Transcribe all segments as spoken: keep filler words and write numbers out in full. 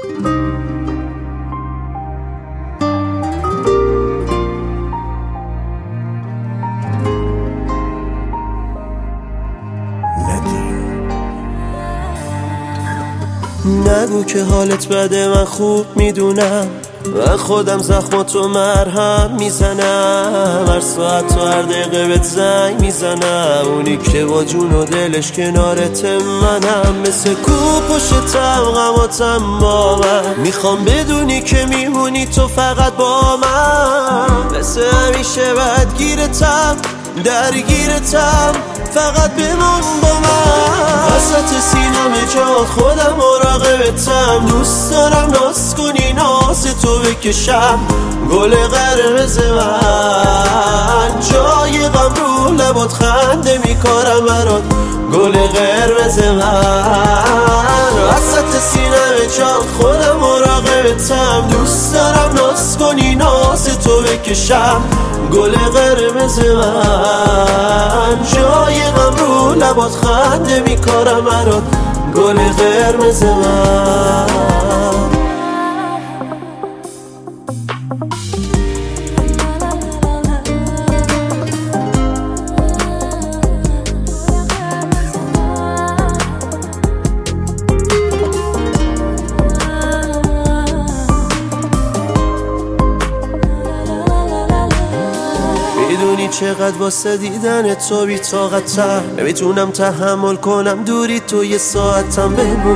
نگو که حالت بده، من خوب میدونم، من خودم زخماتو مرهم میزنم، هر ساعت و هر دقیقه بهت زنگ میزنم، اونی که با جون و دلش کنارت منم، مثل کو پشتم غماتم با من، میخوام بدونی که میمونی تو فقط با من، مثل همیشه بدگیرتم درگیرتم، فقط بمون با من، وسط سینم جات خودم مراقبتم، دوست دارم ناز کنی ناز تو بکشم، گل قرمز من، جای غم رو لبات خنده میکارم برات، گل قرمز من، وسط سینم جات خودم مراقبتم، دوست دارم ناز کنی ناز تو بکشم، گل قرمز من، جای غم رو لبات خنده میکارم برات، گل قرمز من. میدونی چقدر واسه دیدن تو بی طاقتم، نمیتونم تحمل کنم دوری تو یه ساعتم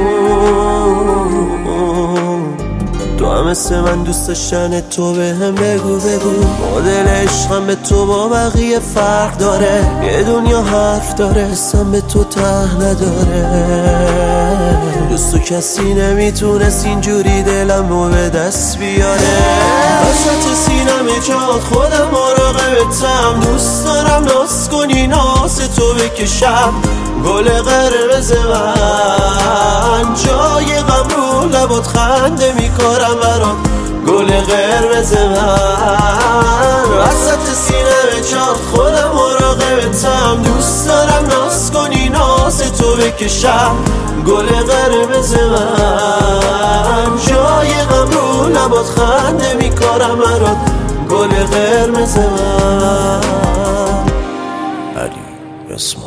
بمون، تو هم مثل من دوست داشتن تو به هم بگو بگو، مدل عشقم به تو با بقیه فرق داره، یه دنیا حرف داره اسم به تو ته نداره، دوست و کسی نمیتونست اینجوری دلم رو به دست بیاره، وسط سینم جات خودم مراقبتم، دوست دارم ناز کنی ناز تو بکشم، گل قرمز من، جای غم رو لبات خنده میکارم برات، گل قرمز من، وسط سینم جات خودم مراقبتم، دوست دارم ناز کنی ناز تو بکشم، گل قرمز من، جای غم رو لبات خنده میکارم برات، گل قرمز من. علی اسم